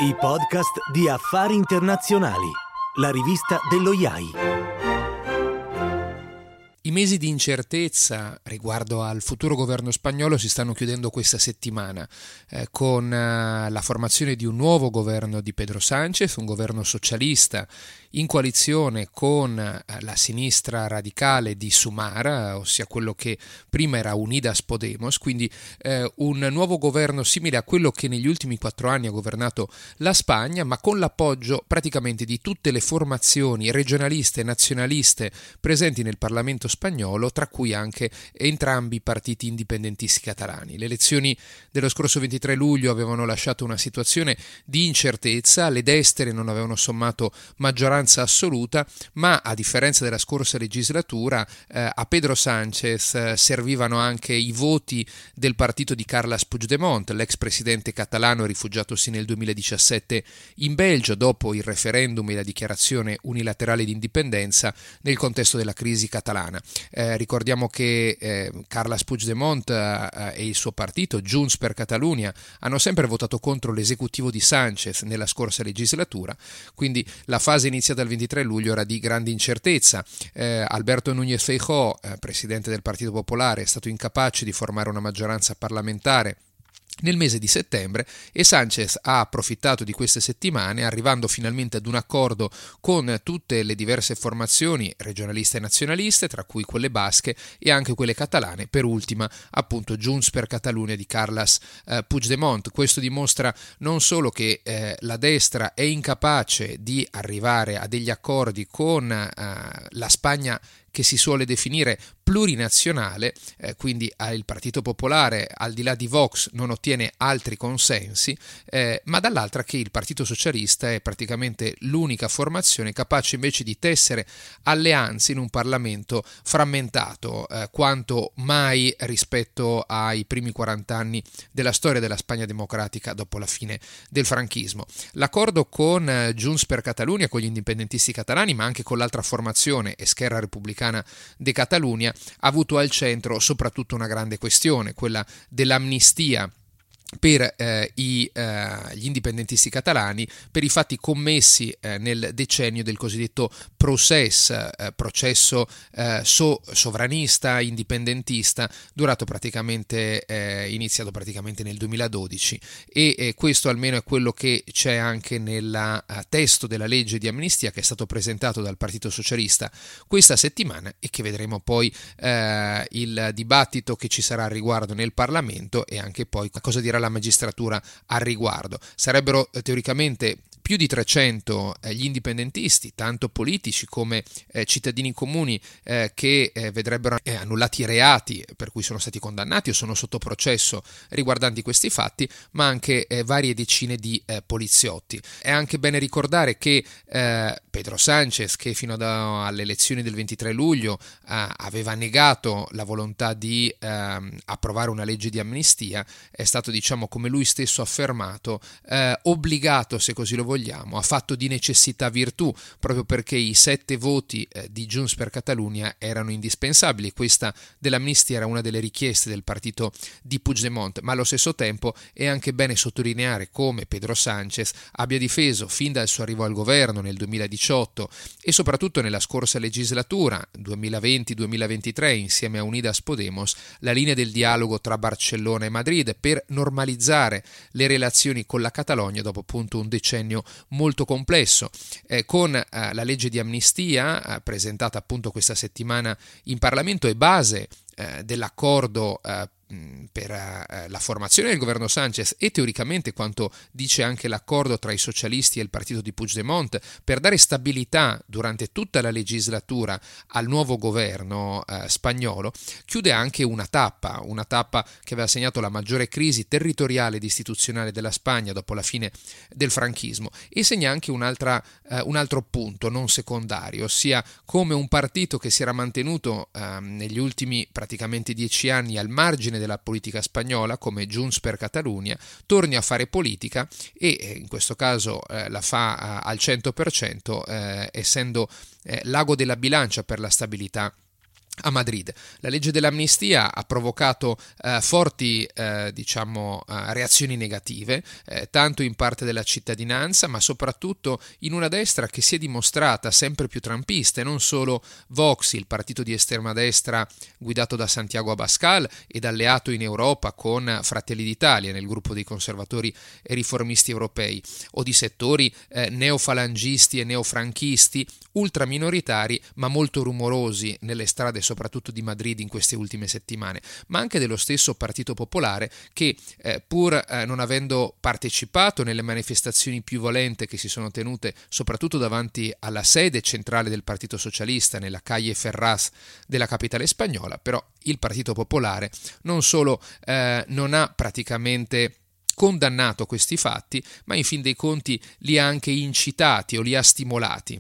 I podcast di Affari Internazionali, la rivista dello IAI. I mesi di incertezza riguardo al futuro governo spagnolo si stanno chiudendo questa settimana con la formazione di un nuovo governo di Pedro Sánchez, un governo socialista in coalizione con la sinistra radicale di Sumar, ossia quello che prima era Unidas Podemos, quindi un nuovo governo simile a quello che negli ultimi 4 anni ha governato la Spagna, ma con l'appoggio praticamente di tutte le formazioni regionaliste e nazionaliste presenti nel Parlamento spagnolo, tra cui anche entrambi i partiti indipendentisti catalani. Le elezioni dello scorso 23 luglio avevano lasciato una situazione di incertezza, le destre non avevano sommato maggioranza assoluta, ma a differenza della scorsa legislatura a Pedro Sánchez servivano anche i voti del partito di Carles Puigdemont, l'ex presidente catalano rifugiatosi nel 2017 in Belgio dopo il referendum e la dichiarazione unilaterale di indipendenza nel contesto della crisi catalana. Ricordiamo che Carles Puigdemont e il suo partito Junts per Catalunya hanno sempre votato contro l'esecutivo di Sánchez nella scorsa legislatura, quindi la fase iniziata il 23 luglio era di grande incertezza. Alberto Núñez Feijóo, presidente del Partito Popolare, è stato incapace di formare una maggioranza parlamentare nel mese di settembre e Sánchez ha approfittato di queste settimane arrivando finalmente ad un accordo con tutte le diverse formazioni regionaliste e nazionaliste, tra cui quelle basche e anche quelle catalane, per ultima appunto Junts per Catalunya di Carles Puigdemont. Questo dimostra non solo che la destra è incapace di arrivare a degli accordi con la Spagna che si suole definire plurinazionale, quindi il Partito Popolare al di là di Vox non ottiene altri consensi, ma dall'altra che il Partito Socialista è praticamente l'unica formazione capace invece di tessere alleanze in un Parlamento frammentato quanto mai rispetto ai primi 40 anni della storia della Spagna democratica dopo la fine del franchismo. L'accordo con Junts per Catalunya, con gli indipendentisti catalani, ma anche con l'altra formazione, Esquerra Republicana de Catalunya, ha avuto al centro soprattutto una grande questione, quella dell'amnistia per gli indipendentisti catalani per i fatti commessi nel decennio del cosiddetto processo sovranista indipendentista iniziato praticamente nel 2012 e questo almeno è quello che c'è anche nel testo della legge di amnistia che è stato presentato dal Partito Socialista questa settimana e che vedremo poi il dibattito che ci sarà al riguardo nel Parlamento e anche poi cosa dirà la magistratura al riguardo. Sarebbero teoricamente più di 300 gli indipendentisti, tanto politici come cittadini comuni che vedrebbero annullati i reati per cui sono stati condannati o sono sotto processo riguardanti questi fatti, ma anche varie decine di poliziotti. È anche bene ricordare che Pedro Sánchez, che fino alle elezioni del 23 luglio aveva negato la volontà di approvare una legge di amnistia, è stato, diciamo, come lui stesso ha affermato, obbligato, se così lo vogliamo, ha fatto di necessità virtù, proprio perché i 7 voti di Junts per Catalunya erano indispensabili. Questa dell'amnistia era una delle richieste del partito di Puigdemont, ma allo stesso tempo è anche bene sottolineare come Pedro Sánchez abbia difeso fin dal suo arrivo al governo nel 2018 e soprattutto nella scorsa legislatura 2020-2023 insieme a Unidas Podemos la linea del dialogo tra Barcellona e Madrid per normalizzare le relazioni con la Catalogna dopo appunto un decennio molto complesso. Con la legge di amnistia presentata appunto questa settimana in Parlamento e base dell'accordo per la formazione del governo Sánchez e teoricamente quanto dice anche l'accordo tra i socialisti e il partito di Puigdemont per dare stabilità durante tutta la legislatura al nuovo governo spagnolo, chiude anche una tappa che aveva segnato la maggiore crisi territoriale ed istituzionale della Spagna dopo la fine del franchismo e segna anche un altro punto non secondario, ossia come un partito che si era mantenuto negli ultimi praticamente 10 anni al margine della politica spagnola come Junts per Catalunya torni a fare politica e in questo caso la fa al 100% essendo l'ago della bilancia per la stabilità a Madrid. La legge dell'amnistia ha provocato forti reazioni negative, tanto in parte della cittadinanza, ma soprattutto in una destra che si è dimostrata sempre più trumpista, e non solo Vox, il partito di estrema destra guidato da Santiago Abascal ed alleato in Europa con Fratelli d'Italia nel gruppo dei conservatori e riformisti europei, o di settori neofalangisti e neofranchisti ultraminoritari ma molto rumorosi nelle strade soprattutto di Madrid in queste ultime settimane, ma anche dello stesso Partito Popolare che pur non avendo partecipato nelle manifestazioni più violente che si sono tenute soprattutto davanti alla sede centrale del Partito Socialista nella Calle Ferraz della capitale spagnola, però il Partito Popolare non solo non ha praticamente condannato questi fatti, ma in fin dei conti li ha anche incitati o li ha stimolati.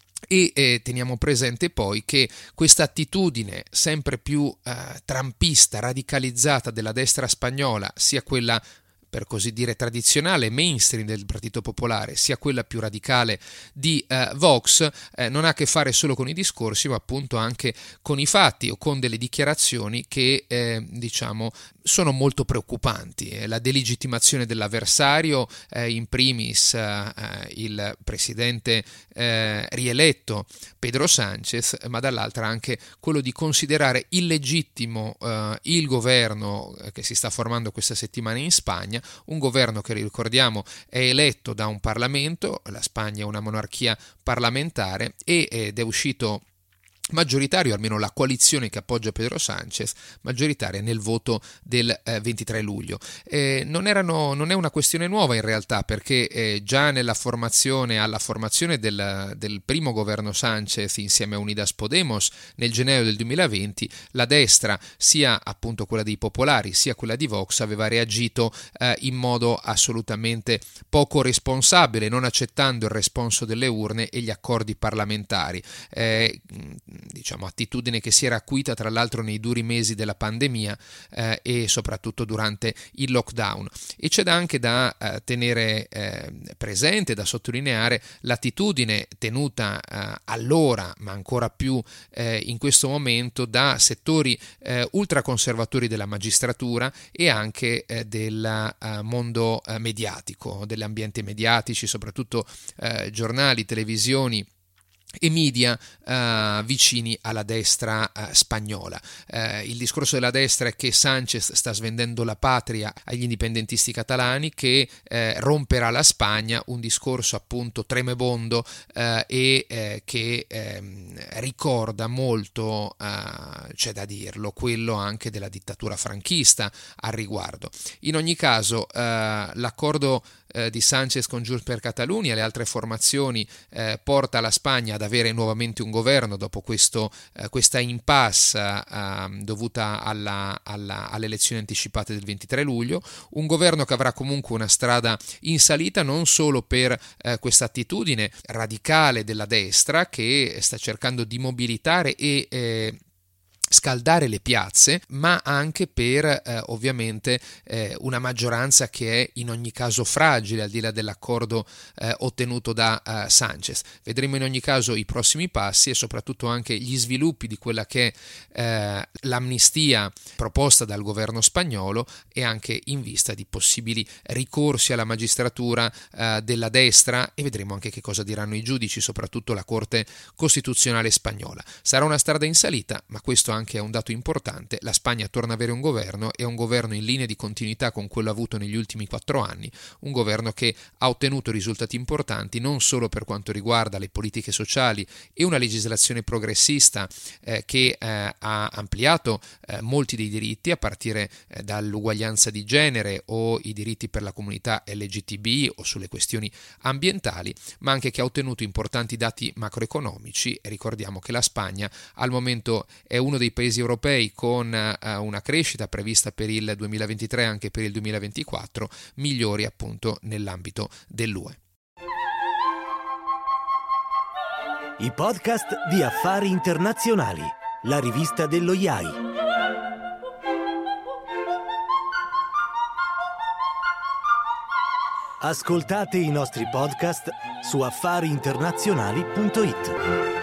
E teniamo presente poi che questa attitudine sempre più trumpista, radicalizzata della destra spagnola, sia quella per così dire tradizionale, mainstream del Partito Popolare, sia quella più radicale di Vox, non ha a che fare solo con i discorsi, ma appunto anche con i fatti o con delle dichiarazioni che sono molto preoccupanti. La delegittimazione dell'avversario, in primis il presidente rieletto Pedro Sánchez, ma dall'altra anche quello di considerare illegittimo il governo che si sta formando questa settimana in Spagna, un governo che, ricordiamo, è eletto da un Parlamento. La Spagna è una monarchia parlamentare ed è uscito maggioritario, almeno la coalizione che appoggia Pedro Sánchez, maggioritaria nel voto del 23 luglio. Non è una questione nuova in realtà, perché già alla formazione del primo governo Sánchez insieme a Unidas Podemos nel gennaio del 2020, la destra, sia appunto quella dei popolari sia quella di Vox, aveva reagito in modo assolutamente poco responsabile, non accettando il responso delle urne e gli accordi parlamentari. Attitudine che si era acuita tra l'altro nei duri mesi della pandemia e soprattutto durante il lockdown. E c'è anche da tenere presente, da sottolineare l'attitudine tenuta allora, ma ancora più in questo momento, da settori ultraconservatori della magistratura e anche del mondo mediatico, degli ambienti mediatici, soprattutto giornali, televisioni e media vicini alla destra spagnola. Il discorso della destra è che Sánchez sta svendendo la patria agli indipendentisti catalani, che romperà la Spagna, un discorso appunto tremebondo e che ricorda molto, c'è da dirlo, quello anche della dittatura franchista al riguardo. In ogni caso l'accordo di Sánchez con Junts per Catalunya e le altre formazioni porta la Spagna ad avere nuovamente un governo dopo questa impasse dovuta alle elezioni anticipate del 23 luglio, un governo che avrà comunque una strada in salita non solo per questa attitudine radicale della destra che sta cercando di mobilitare e scaldare le piazze, ma anche per ovviamente una maggioranza che è in ogni caso fragile al di là dell'accordo ottenuto da Sánchez. Vedremo in ogni caso i prossimi passi e soprattutto anche gli sviluppi di quella che è l'amnistia proposta dal governo spagnolo, e anche in vista di possibili ricorsi alla magistratura della destra, e vedremo anche che cosa diranno i giudici, soprattutto la Corte Costituzionale spagnola. Sarà una strada in salita, ma questo anche è un dato importante: la Spagna torna ad avere un governo, e un governo in linea di continuità con quello avuto negli ultimi 4 anni, un governo che ha ottenuto risultati importanti non solo per quanto riguarda le politiche sociali e una legislazione progressista che ha ampliato molti dei diritti, a partire dall'uguaglianza di genere o i diritti per la comunità LGTBI o sulle questioni ambientali, ma anche che ha ottenuto importanti dati macroeconomici. E ricordiamo che la Spagna al momento è uno dei paesi europei con una crescita prevista per il 2023 e anche per il 2024 migliori appunto nell'ambito dell'UE. I podcast di Affari Internazionali, la rivista dello IAI. Ascoltate i nostri podcast su affariinternazionali.it.